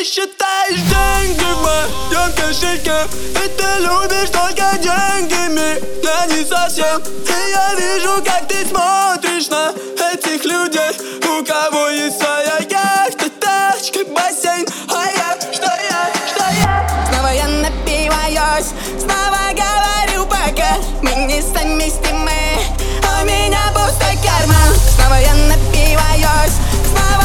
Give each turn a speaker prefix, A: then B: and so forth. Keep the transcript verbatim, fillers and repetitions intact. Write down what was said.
A: считаешь деньги в моем кошельке, и ты любишь только деньгами, я не совсем. И я вижу, как ты смотришь на этих людей, у кого есть своя яхта, тачка, бассейн. А я, что я, что я?
B: Снова я напиваюсь, снова говорю пока мы несовместимы, у меня пустой карман. Снова я напиваюсь, снова